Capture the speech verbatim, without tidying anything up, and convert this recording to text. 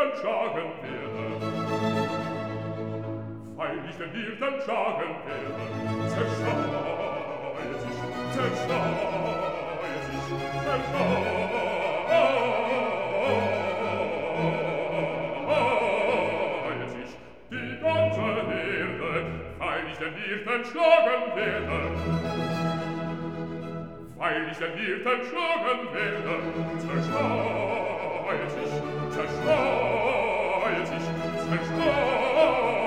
entschlagen werde. Weil ich den Wirt entschlagen werde, zerstreue sich, zerstreue sich, zerstreue sich die ganze Erde, weil ich den Wirt entschlagen werde. Weil ich den Wirt entschlagen werde, zerstreue sich, zerstreue sich, zerstreue